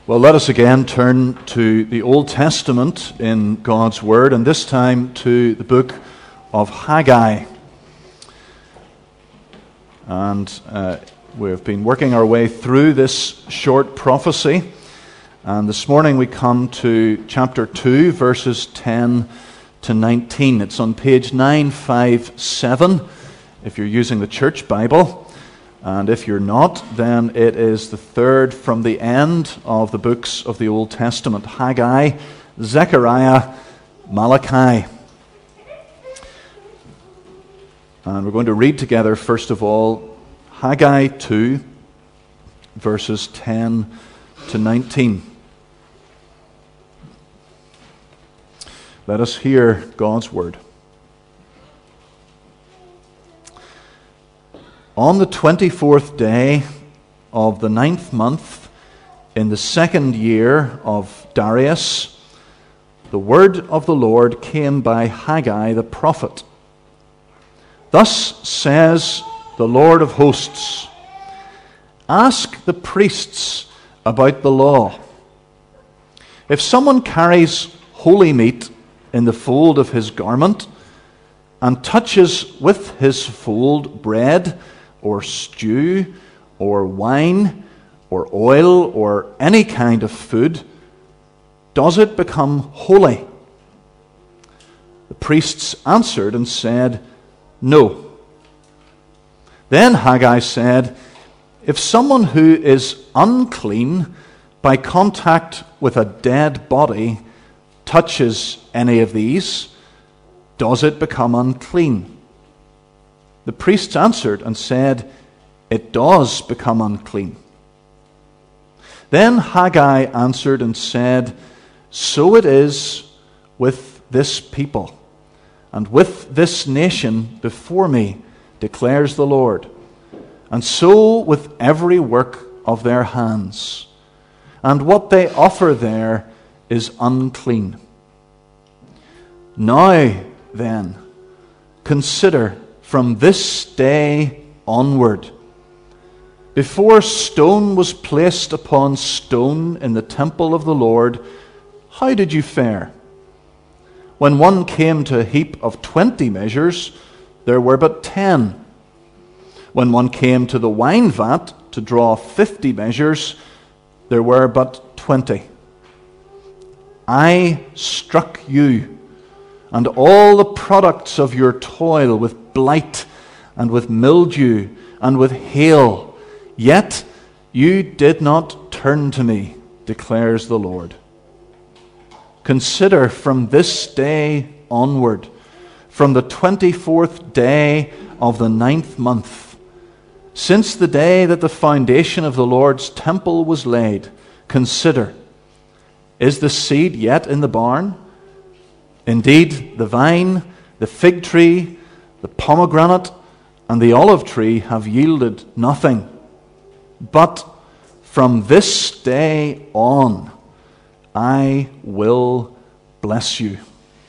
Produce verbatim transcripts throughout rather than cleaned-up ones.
Well, let us again turn to the Old Testament in God's Word, and this time to the book of Haggai. And uh, we've been working our way through this short prophecy, and this morning we come to chapter two, verses ten to nineteen. It's on page nine fifty-seven if you're using the church Bible. And if you're not, then it is the third from the end of the books of the Old Testament: Haggai, Zechariah, Malachi. And we're going to read together, first of all, Haggai two, verses ten to nineteen. Let us hear God's word. On the twenty-fourth day of the ninth month, in the second year of Darius, the word of the Lord came by Haggai the prophet. Thus says the Lord of hosts, ask the priests about the law. If someone carries holy meat in the fold of his garment, and touches with his fold bread, or stew, or wine, or oil, or any kind of food, does it become holy? The priests answered and said, no. Then Haggai said, if someone who is unclean by contact with a dead body touches any of these, does it become unclean? The priests answered and said, it does become unclean. Then Haggai answered and said, so it is with this people, and with this nation before me, declares the Lord, and so with every work of their hands, and what they offer there is unclean. Now then, consider from this day onward, before stone was placed upon stone in the temple of the Lord, how did you fare? When one came to a heap of twenty measures, there were but ten. When one came to the wine vat to draw fifty measures, there were but twenty. I struck you, and all the products of your toil with blight, and with mildew, and with hail, yet you did not turn to me, declares the Lord. Consider from this day onward, from the twenty-fourth day of the ninth month, since the day that the foundation of the Lord's temple was laid, consider, is the seed yet in the barn? Indeed, the vine, the fig tree, the pomegranate, and the olive tree have yielded nothing. But from this day on, I will bless you.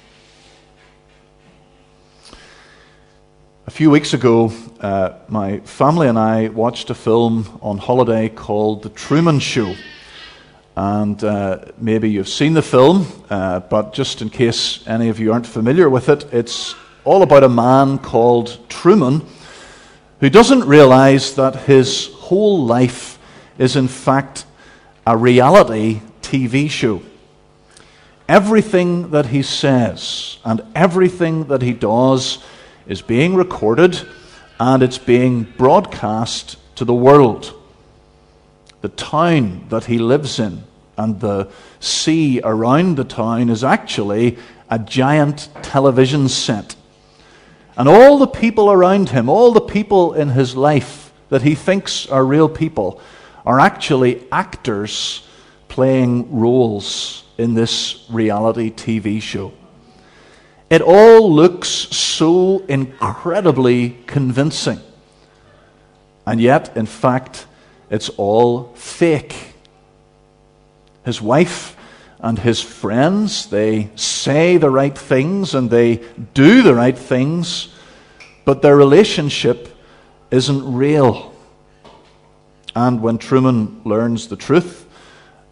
A few weeks ago, uh, my family and I watched a film on holiday called The Truman Show. And uh, maybe you've seen the film, uh, but just in case any of you aren't familiar with it, it's all about a man called Truman who doesn't realize that his whole life is in fact a reality T V show. Everything that he says and everything that he does is being recorded, and it's being broadcast to the world. The town that he lives in and the sea around the town is actually a giant television set. And all the people around him, all the people in his life that he thinks are real people, are actually actors playing roles in this reality T V show. It all looks so incredibly convincing. And yet, in fact, it's all fake. His wife and his friends, they say the right things and they do the right things, but their relationship isn't real. And when Truman learns the truth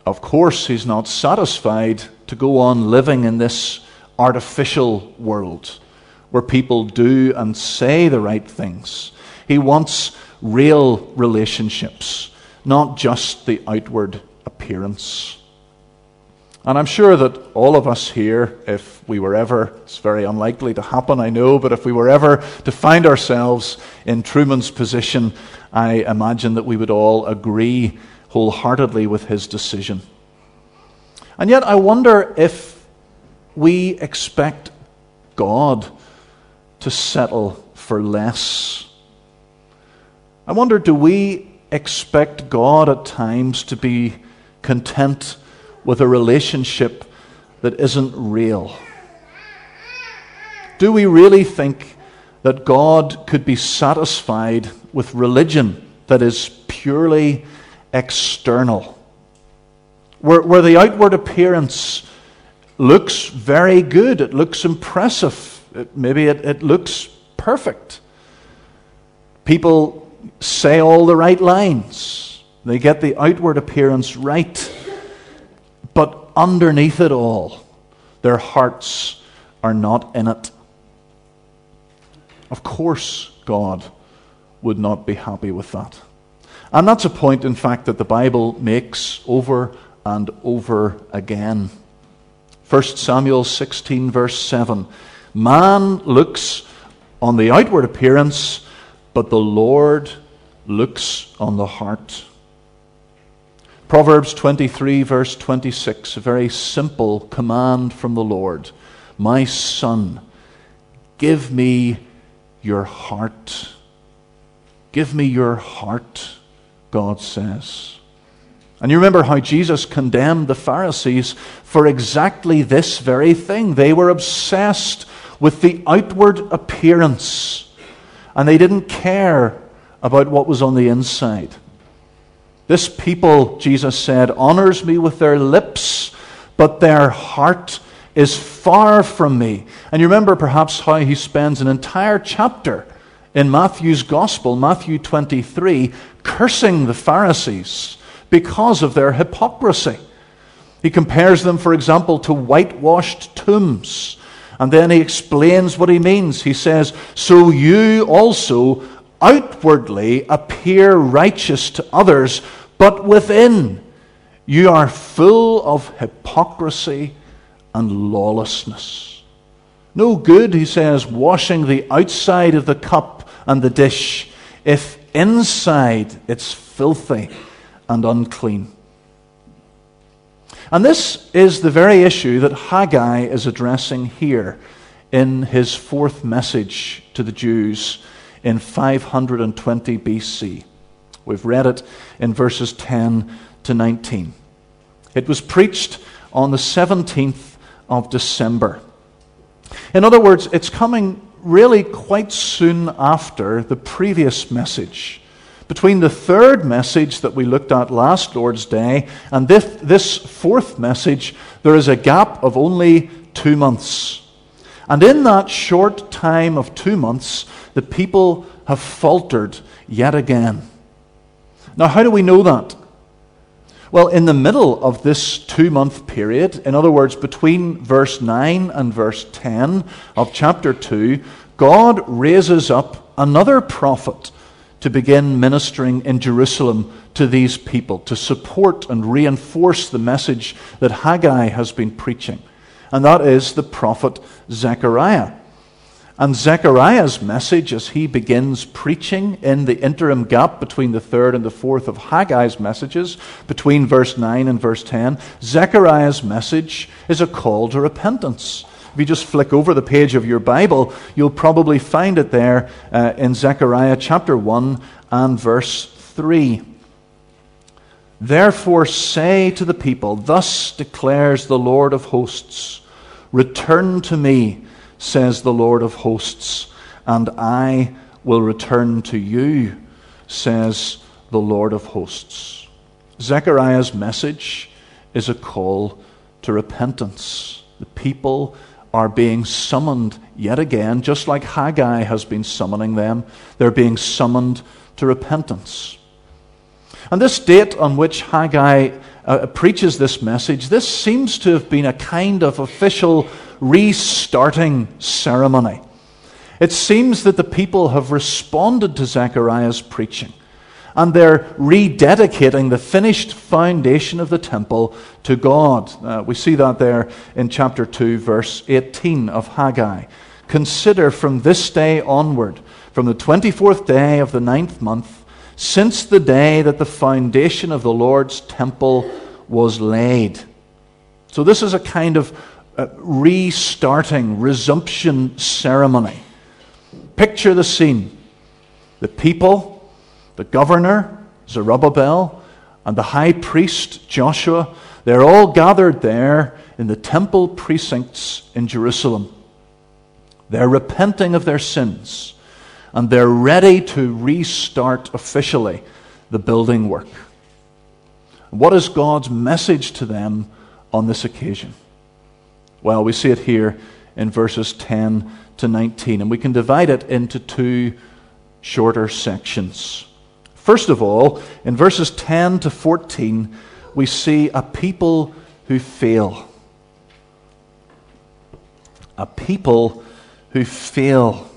of course, he's not satisfied to go on living in this artificial world where people do and say the right things. He wants real relationships, not just the outward appearance. And I'm sure that all of us here, if we were ever, it's very unlikely to happen, I know, but if we were ever to find ourselves in Truman's position, I imagine that we would all agree wholeheartedly with his decision. And yet I wonder if we expect God to settle for less. I wonder, do we expect God at times to be content with a relationship that isn't real? Do we really think that God could be satisfied with religion that is purely external, where, where the outward appearance looks very good, it looks impressive, it, maybe it, it looks perfect. People say all the right lines, they get the outward appearance right, but underneath it all, their hearts are not in it. Of course, God would not be happy with that. And that's a point, in fact, that the Bible makes over and over again. First Samuel sixteen, verse seven. Man looks on the outward appearance, but the Lord looks on the heart. Proverbs twenty-three, verse twenty-six, a very simple command from the Lord. My son, give me your heart. Give me your heart, God says. And you remember how Jesus condemned the Pharisees for exactly this very thing. They were obsessed with the outward appearance, and they didn't care about what was on the inside. This people, Jesus said, honors me with their lips, but their heart is far from me. And you remember perhaps how he spends an entire chapter in Matthew's Gospel, Matthew twenty-three, cursing the Pharisees because of their hypocrisy. He compares them, for example, to whitewashed tombs. And then he explains what he means. He says, so you also outwardly appear righteous to others, but within you are full of hypocrisy and lawlessness. No good, he says, washing the outside of the cup and the dish, if inside it's filthy and unclean. And this is the very issue that Haggai is addressing here in his fourth message to the Jews in five hundred twenty B C. We've read it in verses ten to nineteen. It was preached on the seventeenth of December. In other words, it's coming really quite soon after the previous message. Between the third message that we looked at last Lord's Day and this, this fourth message, there is a gap of only two months. And in that short time of two months, the people have faltered yet again. Now, how do we know that? Well, in the middle of this two-month period, in other words, between verse nine and verse ten of chapter two, God raises up another prophet to begin ministering in Jerusalem to these people, to support and reinforce the message that Haggai has been preaching. And that is the prophet Zechariah. And Zechariah's message, as he begins preaching in the interim gap between the third and the fourth of Haggai's messages, between verse nine and verse ten, Zechariah's message is a call to repentance. If you just flick over the page of your Bible, you'll probably find it there uh, in Zechariah chapter one and verse three. Therefore say to the people, thus declares the Lord of hosts, return to me, says the Lord of hosts, and I will return to you, says the Lord of hosts. Zechariah's message is a call to repentance. The people are being summoned yet again, just like Haggai has been summoning them. They're being summoned to repentance. And this date on which Haggai uh, preaches this message, this seems to have been a kind of official restarting ceremony. It seems that the people have responded to Zechariah's preaching, and they're rededicating the finished foundation of the temple to God. Uh, we see that there in chapter two, verse eighteen of Haggai. Consider from this day onward, from the twenty-fourth day of the ninth month, since the day that the foundation of the Lord's temple was laid. So this is a kind of uh, restarting, resumption ceremony. Picture the scene. The people, the governor, Zerubbabel, and the high priest, Joshua, they're all gathered there in the temple precincts in Jerusalem. They're repenting of their sins, and they're ready to restart officially the building work. What is God's message to them on this occasion? Well, we see it here in verses ten to nineteen, and we can divide it into two shorter sections. First of all, in verses ten to fourteen, we see a people who fail. A people who fail.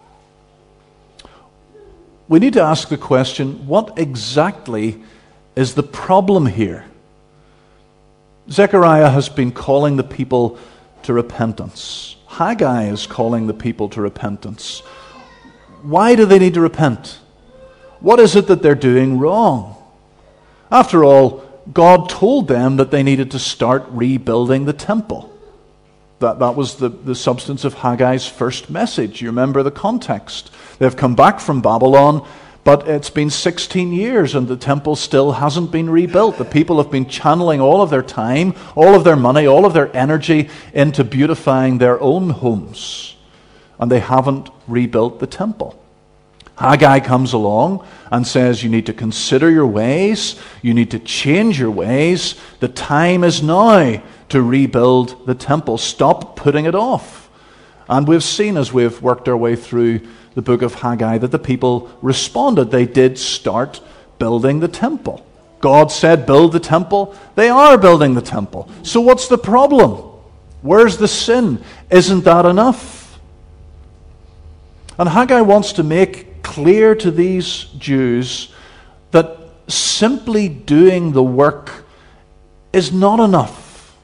We need to ask the question, what exactly is the problem here? Zechariah has been calling the people to repentance. Haggai is calling the people to repentance. Why do they need to repent? What is it that they're doing wrong? After all, God told them that they needed to start rebuilding the temple. That, that was the, the substance of Haggai's first message. You remember the context. They've come back from Babylon, but it's been sixteen years and the temple still hasn't been rebuilt. The people have been channeling all of their time, all of their money, all of their energy into beautifying their own homes. And they haven't rebuilt the temple. Haggai comes along and says, you need to consider your ways, you need to change your ways. The time is now to rebuild the temple. Stop putting it off. And we've seen as we've worked our way through the book of Haggai that the people responded. They did start building the temple. God said, build the temple. They are building the temple. So what's the problem? Where's the sin? Isn't that enough? And Haggai wants to make clear to these Jews that simply doing the work is not enough.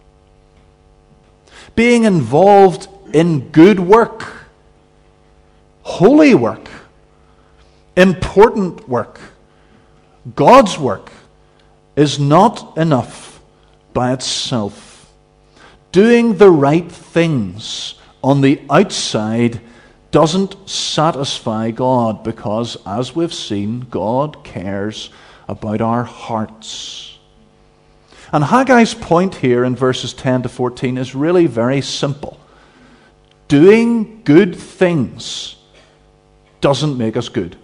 Being involved in good work, holy work, important work, God's work is not enough by itself. Doing the right things on the outside doesn't satisfy God because, as we've seen, God cares about our hearts. And Haggai's point here in verses ten to fourteen is really very simple. Doing good things doesn't make us good.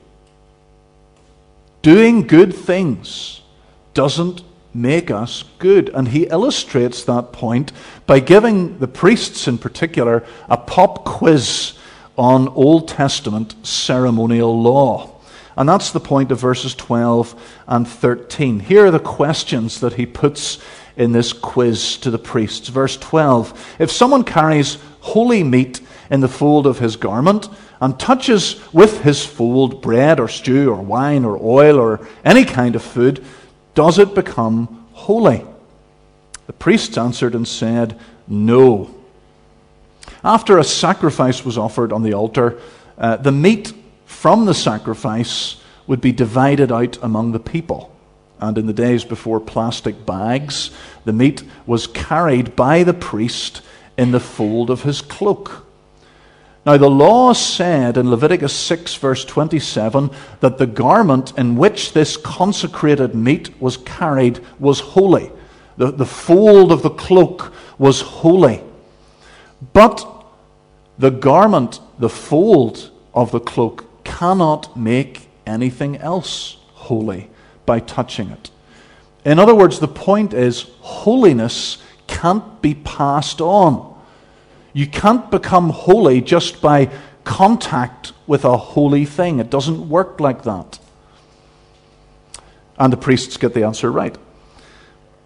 Doing good things doesn't make us good. And he illustrates that point by giving the priests in particular a pop quiz on Old Testament ceremonial law. And that's the point of verses twelve and thirteen. Here are the questions that he puts in this quiz to the priests. Verse twelve, if someone carries holy meat in the fold of his garment and touches with his fold bread or stew or wine or oil or any kind of food, does it become holy? The priests answered and said, no. After a sacrifice was offered on the altar, uh, the meat from the sacrifice would be divided out among the people. And in the days before plastic bags, the meat was carried by the priest in the fold of his cloak. Now the law said in Leviticus six verse twenty-seven that the garment in which this consecrated meat was carried was holy. The, the fold of the cloak was holy. But the garment, the fold of the cloak, cannot make anything else holy by touching it. In other words, the point is holiness can't be passed on. You can't become holy just by contact with a holy thing. It doesn't work like that. And the priests get the answer right.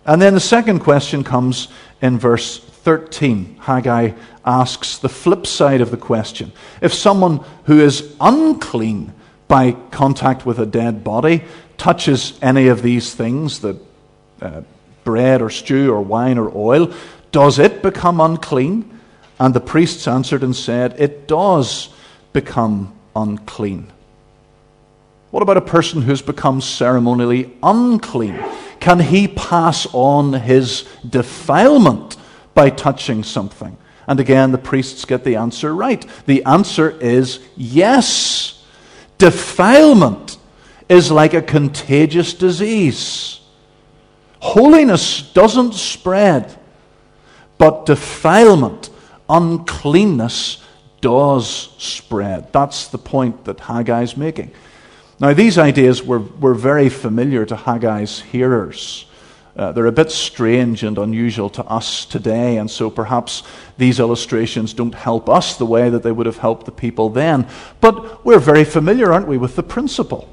And then the second question comes in verse thirteen. Haggai asks the flip side of the question. If someone who is unclean by contact with a dead body touches any of these things, the uh, bread or stew or wine or oil, does it become unclean? And the priests answered and said, it does become unclean. What about a person who's become ceremonially unclean? Can he pass on his defilement by touching something? And again, the priests get the answer right. The answer is yes. Defilement is like a contagious disease. Holiness doesn't spread, but defilement, uncleanness, does spread. That's the point that Haggai's making. Now, these ideas were, were very familiar to Haggai's hearers. Uh, they're a bit strange and unusual to us today, and so perhaps these illustrations don't help us the way that they would have helped the people then. But we're very familiar, aren't we, with the principle.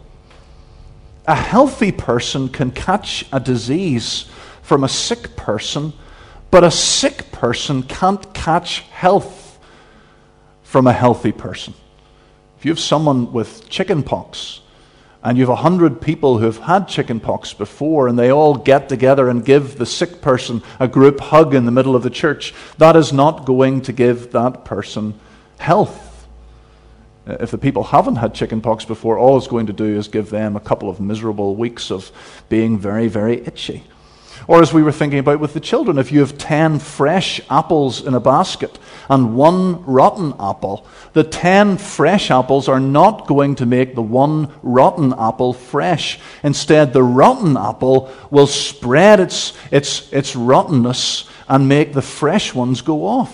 A healthy person can catch a disease from a sick person, but a sick person can't catch health from a healthy person. If you have someone with chicken pox, and you have a hundred people who have had chicken pox before, and they all get together and give the sick person a group hug in the middle of the church, that is not going to give that person health. If the people haven't had chicken pox before, all it's going to do is give them a couple of miserable weeks of being very, very itchy. Or as we were thinking about with the children, if you have ten fresh apples in a basket and one rotten apple, the ten fresh apples are not going to make the one rotten apple fresh. Instead, the rotten apple will spread its, its, its rottenness and make the fresh ones go off.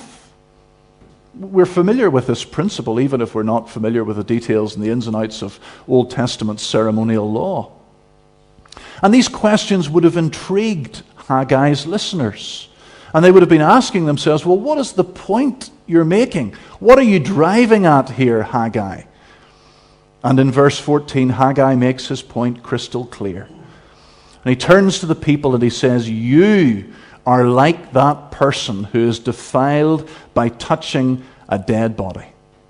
We're familiar with this principle, even if we're not familiar with the details and the ins and outs of Old Testament ceremonial law. And these questions would have intrigued Haggai's listeners. And they would have been asking themselves, well, what is the point you're making? What are you driving at here, Haggai? And in verse fourteen, Haggai makes his point crystal clear. And he turns to the people and he says, you are like that person who is defiled by touching a dead body.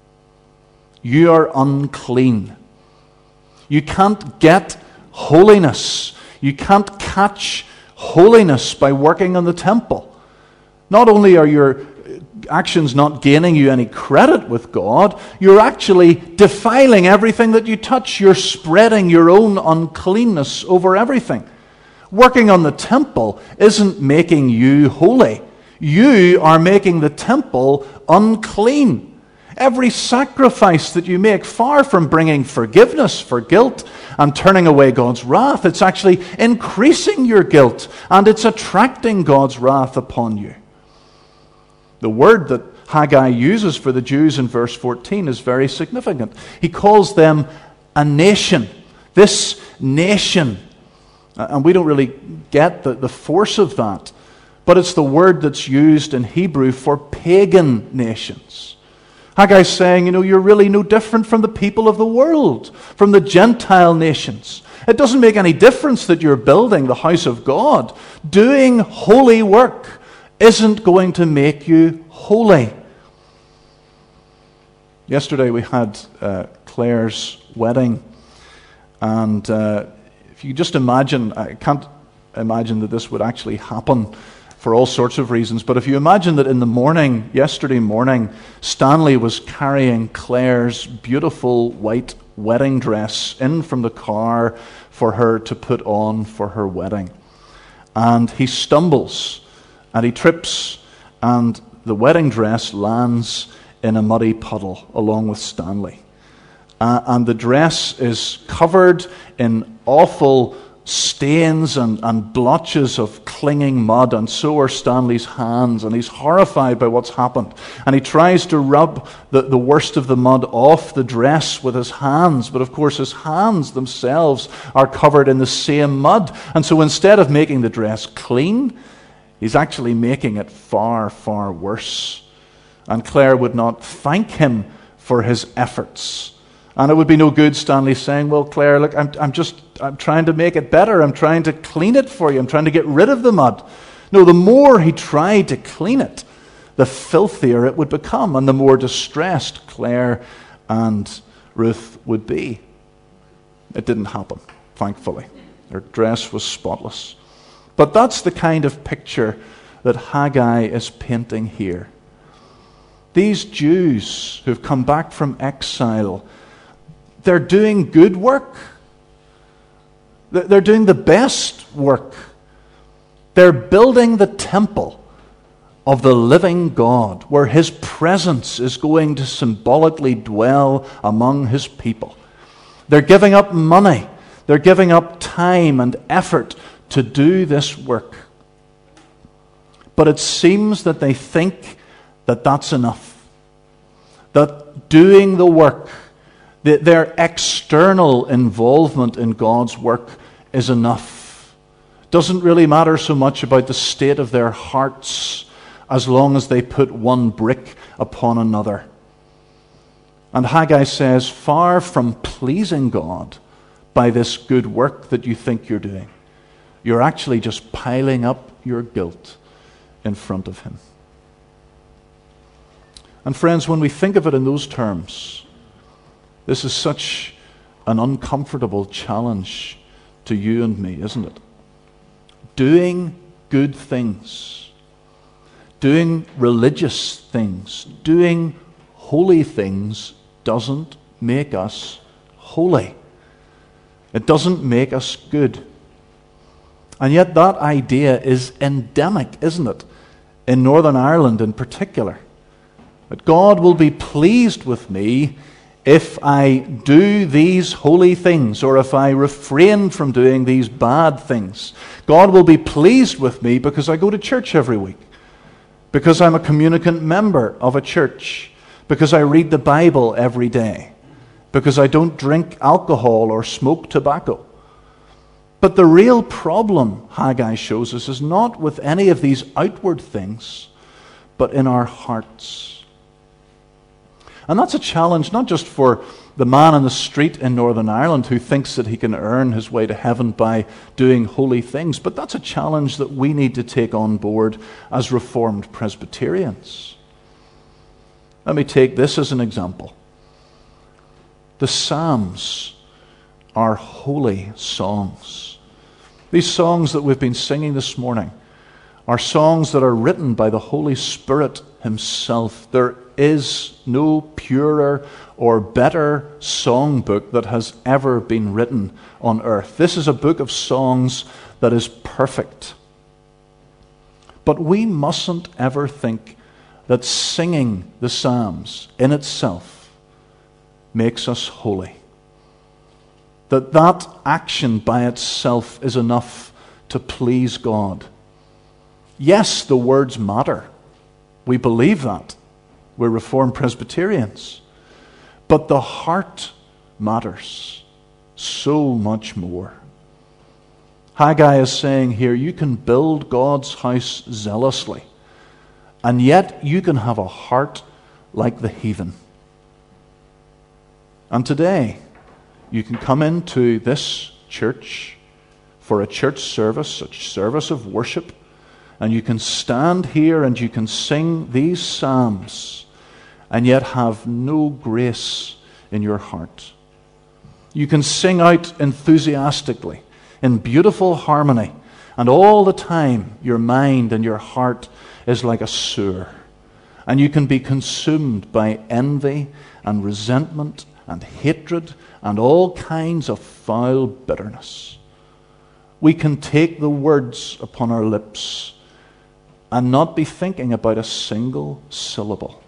You are unclean. You can't get holiness. You can't catch holiness by working on the temple. Not only are your actions not gaining you any credit with God, you're actually defiling everything that you touch. You're spreading your own uncleanness over everything. Working on the temple isn't making you holy. You are making the temple unclean. Every sacrifice that you make, far from bringing forgiveness for guilt and turning away God's wrath, it's actually increasing your guilt and it's attracting God's wrath upon you. The word that Haggai uses for the Jews in verse fourteen is very significant. He calls them a nation. This nation. And we don't really get the, the force of that. But it's the word that's used in Hebrew for pagan nations. Haggai's saying, you know, you're really no different from the people of the world, from the Gentile nations. It doesn't make any difference that you're building the house of God. Doing holy work isn't going to make you holy. Yesterday we had uh, Claire's wedding, and uh, if you just imagine, I can't imagine that this would actually happen for all sorts of reasons, but if you imagine that in the morning, yesterday morning, Stanley was carrying Claire's beautiful white wedding dress in from the car for her to put on for her wedding. And he stumbles, and he trips, and the wedding dress lands in a muddy puddle along with Stanley. Uh, and the dress is covered in awful stains and, and blotches of clinging mud, and so are Stanley's hands, and he's horrified by what's happened. And he tries to rub the, the worst of the mud off the dress with his hands, but of course his hands themselves are covered in the same mud. And so instead of making the dress clean, he's actually making it far, far worse. And Claire would not thank him for his efforts. And it would be no good Stanley saying, well, Claire, look, I'm, I'm just, I'm trying to make it better. I'm trying to clean it for you. I'm trying to get rid of the mud. No, the more he tried to clean it, the filthier it would become, and the more distressed Claire and Ruth would be. It didn't happen, thankfully. Their dress was spotless. But that's the kind of picture that Haggai is painting here. These Jews who've come back from exile, they're doing good work. They're doing the best work. They're building the temple of the living God, where His presence is going to symbolically dwell among His people. They're giving up money. They're giving up time and effort to do this work. But it seems that they think that that's enough. That doing the work, the, their external involvement in God's work is enough. Doesn't really matter so much about the state of their hearts as long as they put one brick upon another. And Haggai says, far from pleasing God by this good work that you think you're doing, you're actually just piling up your guilt in front of Him. And friends, when we think of it in those terms, this is such an uncomfortable challenge to you and me, isn't it? Doing good things, doing religious things, doing holy things doesn't make us holy. It doesn't make us good. And yet that idea is endemic, isn't it? In Northern Ireland in particular. That God will be pleased with me if I do these holy things, or if I refrain from doing these bad things. God will be pleased with me because I go to church every week, because I'm a communicant member of a church, because I read the Bible every day, because I don't drink alcohol or smoke tobacco. But the real problem, Haggai shows us, is not with any of these outward things, but in our hearts. And that's a challenge not just for the man on the street in Northern Ireland who thinks that he can earn his way to heaven by doing holy things, but that's a challenge that we need to take on board as Reformed Presbyterians. Let me take this as an example. The Psalms are holy songs. These songs that we've been singing this morning are songs that are written by the Holy Spirit Himself. There is no purer or better songbook that has ever been written on earth. This is a book of songs that is perfect. But we mustn't ever think that singing the Psalms in itself makes us holy. That that action by itself is enough to please God. Yes, the words matter. We believe that. We're Reformed Presbyterians. But the heart matters so much more. Haggai is saying here, you can build God's house zealously, and yet you can have a heart like the heathen. And today, you can come into this church for a church service, a service of worship, and you can stand here and you can sing these psalms and yet have no grace in your heart. You can sing out enthusiastically in beautiful harmony, and all the time your mind and your heart is like a sewer, and you can be consumed by envy and resentment and hatred and all kinds of foul bitterness. We can take the words upon our lips and not be thinking about a single syllable.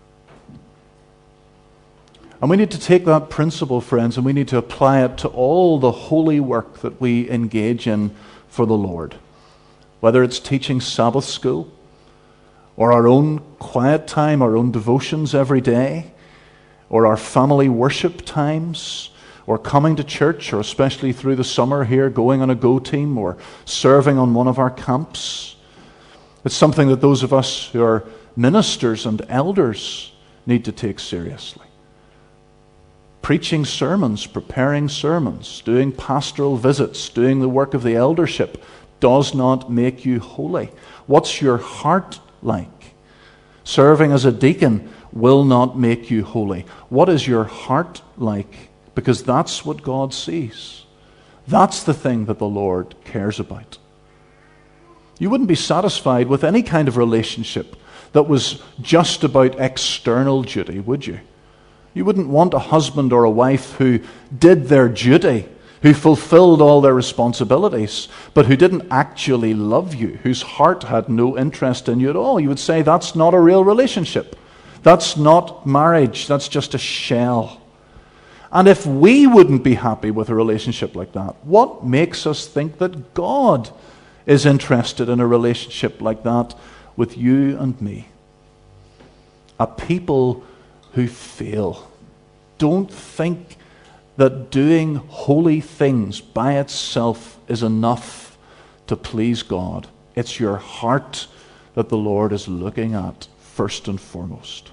And we need to take that principle, friends, and we need to apply it to all the holy work that we engage in for the Lord. Whether it's teaching Sabbath school, or our own quiet time, our own devotions every day, or our family worship times, or coming to church, or especially through the summer here, going on a go team, or serving on one of our camps. It's something that those of us who are ministers and elders need to take seriously. preaching sermons, preparing sermons, doing pastoral visits, doing the work of the eldership does not make you holy. What's your heart like? Serving as a deacon will not make you holy. What is your heart like? Because that's what God sees. That's the thing that the Lord cares about. You wouldn't be satisfied with any kind of relationship that was just about external duty, would you? You wouldn't want a husband or a wife who did their duty, who fulfilled all their responsibilities, but who didn't actually love you, whose heart had no interest in you at all. You would say that's not a real relationship. That's not marriage. That's just a shell. And if we wouldn't be happy with a relationship like that, what makes us think that God is interested in a relationship like that with you and me? A people who fail. Don't think that doing holy things by itself is enough to please God. It's your heart that the Lord is looking at first and foremost.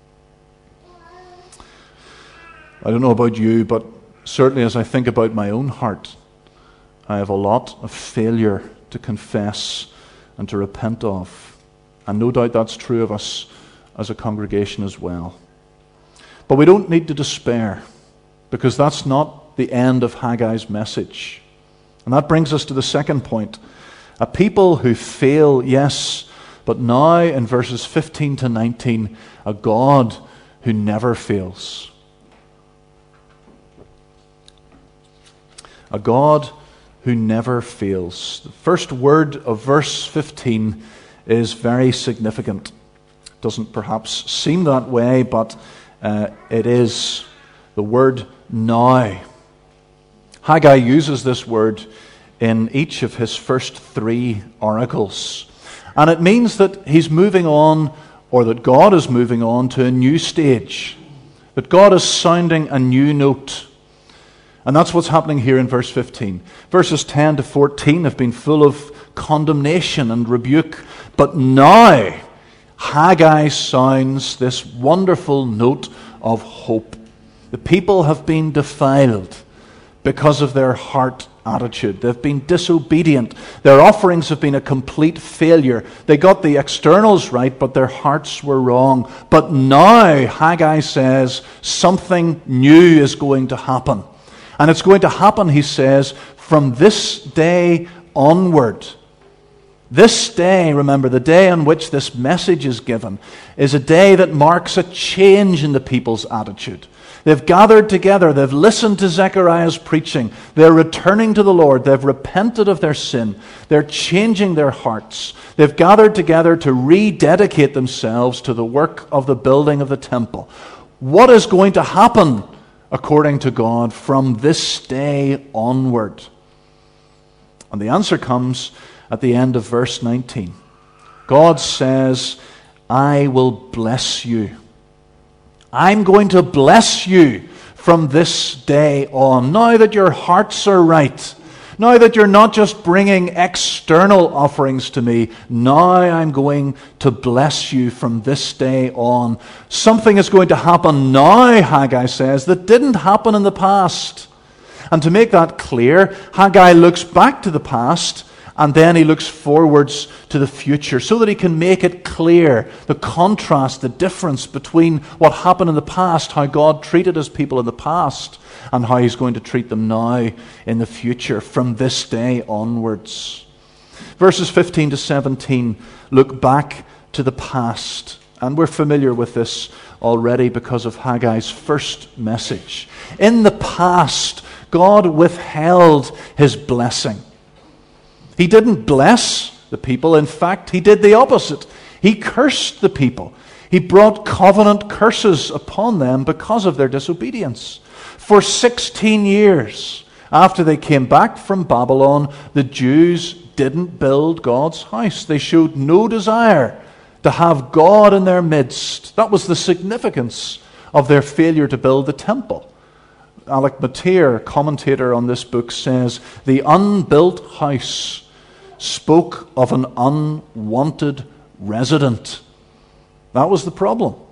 I don't know about you, but certainly as I think about my own heart, I have a lot of failure to confess and to repent of. And no doubt that's true of us as a congregation as well. But we don't need to despair, because that's not the end of Haggai's message. And that brings us to the second point. A people who fail, yes, but now in verses fifteen to nineteen, a God who never fails. A God who never fails. The first word of verse fifteen is very significant. Doesn't perhaps seem that way, but uh, it is the word now. Haggai uses this word in each of his first three oracles. And it means that he's moving on, or that God is moving on to a new stage. That God is sounding a new note. And that's what's happening here in verse fifteen. Verses ten to fourteen have been full of condemnation and rebuke. But now, Haggai sounds this wonderful note of hope. The people have been defiled because of their heart attitude. They've been disobedient. Their offerings have been a complete failure. They got the externals right, but their hearts were wrong. But now, Haggai says, something new is going to happen. And it's going to happen, he says, from this day onward. This day, remember, the day on which this message is given, is a day that marks a change in the people's attitude. They've gathered together, they've listened to Zechariah's preaching, they're returning to the Lord, they've repented of their sin, they're changing their hearts. They've gathered together to rededicate themselves to the work of the building of the temple. What is going to happen, according to God, from this day onward? And the answer comes at the end of verse nineteen. God says, I will bless you. I'm going to bless you from this day on. Now that your hearts are right, now that you're not just bringing external offerings to me, now I'm going to bless you from this day on. Something is going to happen now, Haggai says, that didn't happen in the past. And to make that clear, Haggai looks back to the past, and then he looks forwards to the future so that he can make it clear the contrast, the difference between what happened in the past, how God treated his people in the past, and how he's going to treat them now in the future from this day onwards. Verses fifteen to seventeen look back to the past, and we're familiar with this already because of Haggai's first message. In the past, God withheld his blessing. He didn't bless the people. In fact, he did the opposite. He cursed the people. He brought covenant curses upon them because of their disobedience. For sixteen years after they came back from Babylon, the Jews didn't build God's house. They showed no desire to have God in their midst. That was the significance of their failure to build the temple. Alec Motyer, commentator on this book, says, the unbuilt house spoke of an unwanted resident. That was the problem.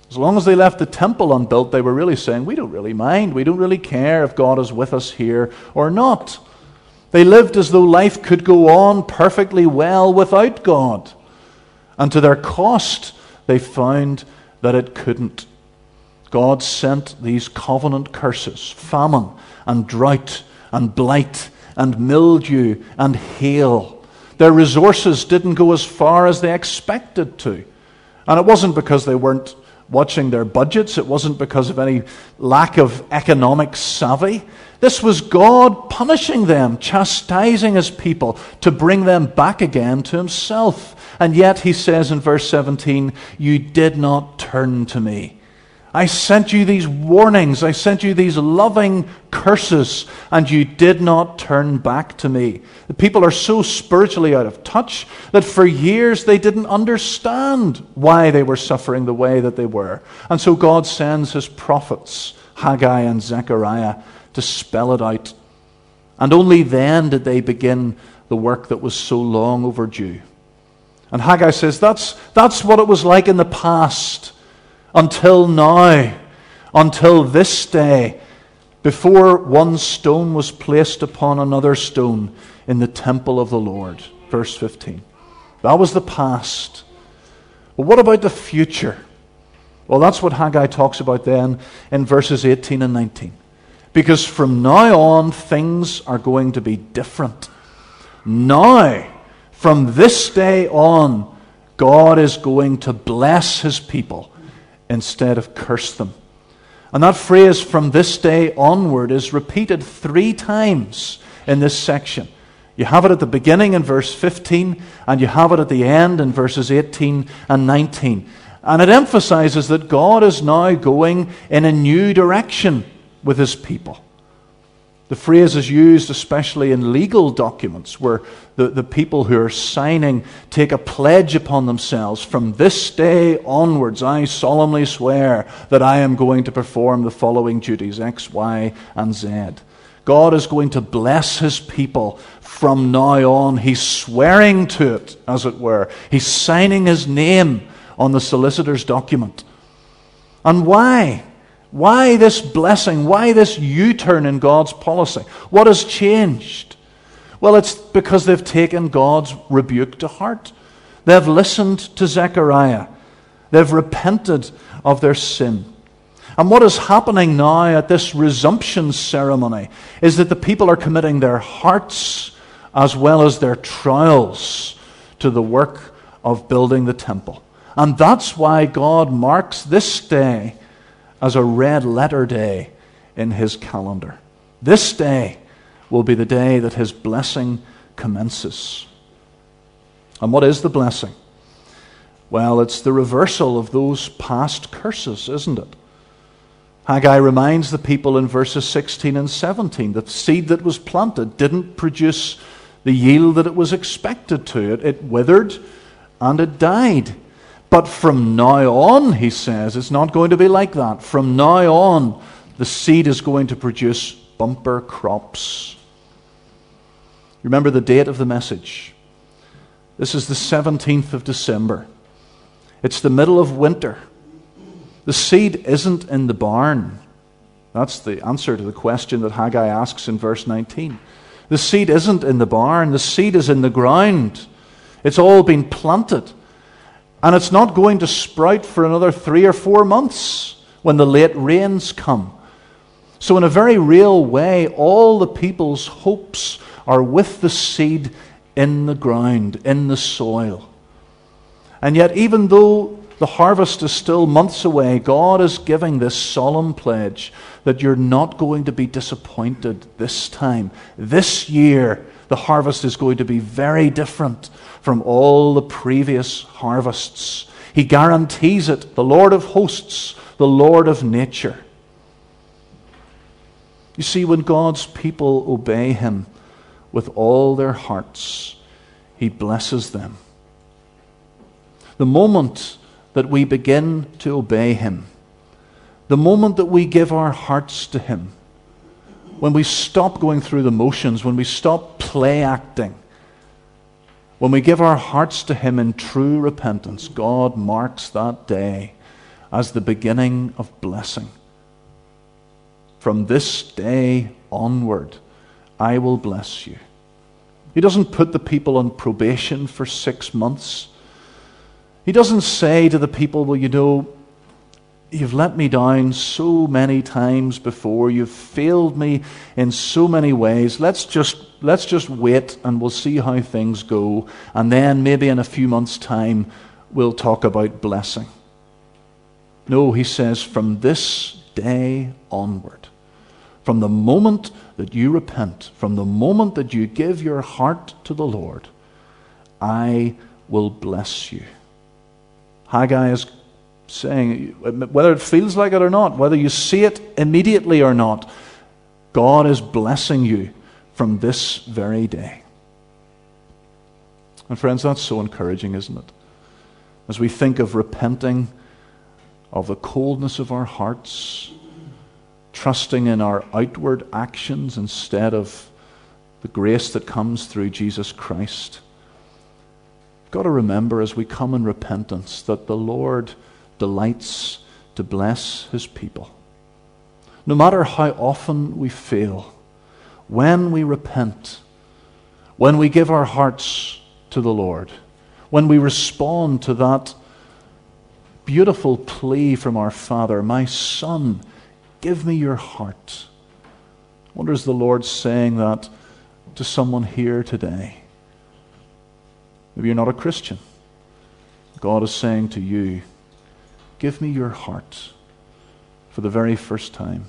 As long as they left the temple unbuilt, they were really saying, we don't really mind. We don't really care if God is with us here or not. They lived as though life could go on perfectly well without God. And to their cost, they found that it couldn't. God sent these covenant curses, famine and drought and blight and mildew and hail. Their resources didn't go as far as they expected to. And it wasn't because they weren't watching their budgets. It wasn't because of any lack of economic savvy. This was God punishing them, chastising his people to bring them back again to himself. And yet he says in verse seventeen, you did not turn to me. I sent you these warnings. I sent you these loving curses, and you did not turn back to me. The people are so spiritually out of touch that for years they didn't understand why they were suffering the way that they were. And so God sends his prophets, Haggai and Zechariah, to spell it out. And only then did they begin the work that was so long overdue. And Haggai says, that's, that's what it was like in the past. Until now, until this day, before one stone was placed upon another stone in the temple of the Lord. Verse fifteen. That was the past. But what about the future? Well, that's what Haggai talks about then in verses eighteen and nineteen. Because from now on, things are going to be different. Now, from this day on, God is going to bless his people instead of curse them. And that phrase, from this day onward, is repeated three times in this section. You have it at the beginning in verse fifteen, and you have it at the end in verses eighteen and nineteen. And it emphasizes that God is now going in a new direction with his people. The phrase is used especially in legal documents where the, the people who are signing take a pledge upon themselves. From this day onwards, I solemnly swear that I am going to perform the following duties, X, Y, and Z. God is going to bless his people from now on. He's swearing to it, as it were. He's signing his name on the solicitor's document. And why? Why this blessing? Why this U-turn in God's policy? What has changed? Well, it's because they've taken God's rebuke to heart. They've listened to Zechariah. They've repented of their sin. And what is happening now at this resumption ceremony is that the people are committing their hearts as well as their trials to the work of building the temple. And that's why God marks this day as a red letter day in his calendar. This day will be the day that his blessing commences. And what is the blessing? Well, it's the reversal of those past curses, isn't it? Haggai reminds the people in verses sixteen and seventeen that the seed that was planted didn't produce the yield that it was expected to. It, it withered and it died. But from now on, he says, it's not going to be like that. From now on, the seed is going to produce bumper crops. Remember the date of the message. This is the seventeenth of December. It's the middle of winter. The seed isn't in the barn. That's the answer to the question that Haggai asks in verse nineteen. The seed isn't in the barn. The seed is in the ground. It's all been planted. And it's not going to sprout for another three or four months when the late rains come. So in a very real way, all the people's hopes are with the seed in the ground, in the soil. And yet, even though the harvest is still months away, God is giving this solemn pledge that you're not going to be disappointed this time. This year, the harvest is going to be very different from all the previous harvests. He guarantees it, the Lord of hosts, the Lord of nature. You see, when God's people obey him with all their hearts, he blesses them. The moment that we begin to obey him, the moment that we give our hearts to him, when we stop going through the motions, when we stop play acting, when we give our hearts to him in true repentance, God marks that day as the beginning of blessing. From this day onward, I will bless you. He doesn't put the people on probation for six months. He doesn't say to the people, well, you know, you've let me down so many times before. You've failed me in so many ways. Let's just let's just wait and we'll see how things go. And then maybe in a few months' time, we'll talk about blessing. No, he says, from this day onward, from the moment that you repent, from the moment that you give your heart to the Lord, I will bless you. Haggai is saying, whether it feels like it or not, whether you see it immediately or not, God is blessing you from this very day. And friends, that's so encouraging, isn't it? As we think of repenting of the coldness of our hearts, trusting in our outward actions instead of the grace that comes through Jesus Christ, we've got to remember as we come in repentance that the Lord delights to bless his people. No matter how often we fail, when we repent, when we give our hearts to the Lord, when we respond to that beautiful plea from our Father, my Son, give me your heart. I wonder, is the Lord saying that to someone here today? Maybe you're not a Christian. God is saying to you, give me your heart for the very first time.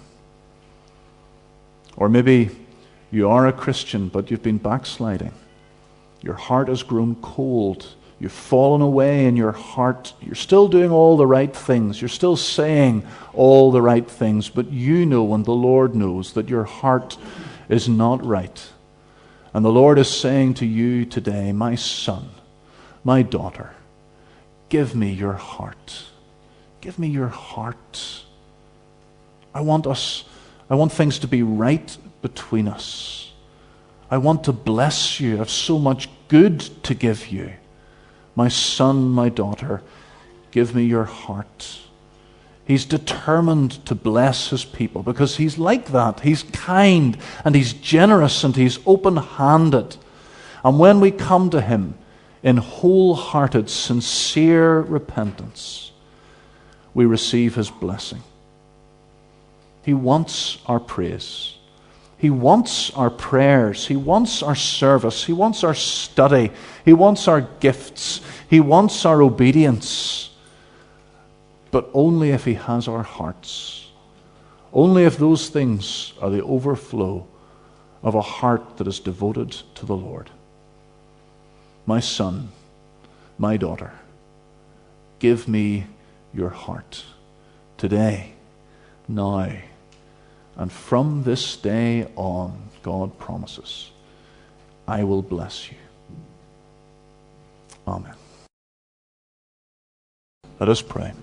Or maybe you are a Christian, but you've been backsliding. Your heart has grown cold. You've fallen away in your heart. You're still doing all the right things. You're still saying all the right things, but you know and the Lord knows that your heart is not right. And the Lord is saying to you today, my son, my daughter, give me your heart. Give me your heart. I want us, I want things to be right between us. I want to bless you. I have so much good to give you. My son, my daughter, give me your heart. He's determined to bless his people because he's like that. He's kind and he's generous and he's open-handed. And when we come to him in wholehearted, sincere repentance, we receive his blessing. He wants our praise. He wants our prayers. He wants our service. He wants our study. He wants our gifts. He wants our obedience. But only if he has our hearts. Only if those things are the overflow of a heart that is devoted to the Lord. My son, my daughter, give me your heart today, now. And from this day on, God promises, I will bless you. Amen. Let us pray.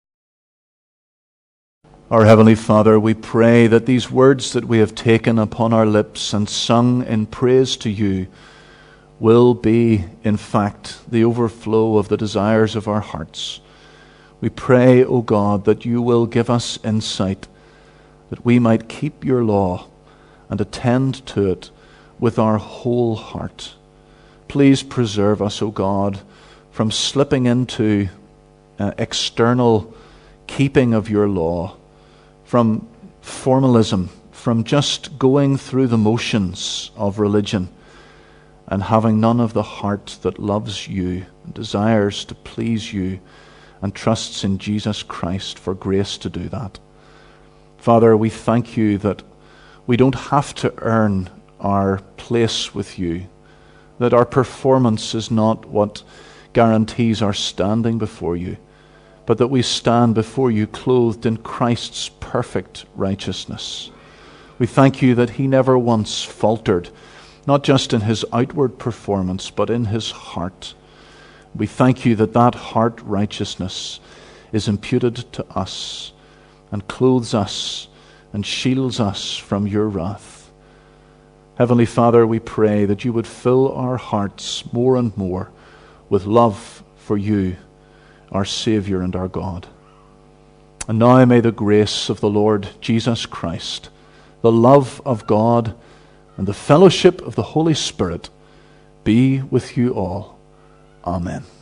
Our Heavenly Father, we pray that these words that we have taken upon our lips and sung in praise to you will be, in fact, the overflow of the desires of our hearts. We pray, O God, that you will give us insight, that we might keep your law and attend to it with our whole heart. Please preserve us, O God, from slipping into uh, external keeping of your law, from formalism, from just going through the motions of religion and having none of the heart that loves you and desires to please you and trusts in Jesus Christ for grace to do that. Father, we thank you that we don't have to earn our place with you, that our performance is not what guarantees our standing before you, but that we stand before you clothed in Christ's perfect righteousness. We thank you that he never once faltered, not just in his outward performance, but in his heart. We thank you that that heart righteousness is imputed to us and clothes us and shields us from your wrath. Heavenly Father, we pray that you would fill our hearts more and more with love for you, our Savior and our God. And now may the grace of the Lord Jesus Christ, the love of God, and the fellowship of the Holy Spirit be with you all. Amen.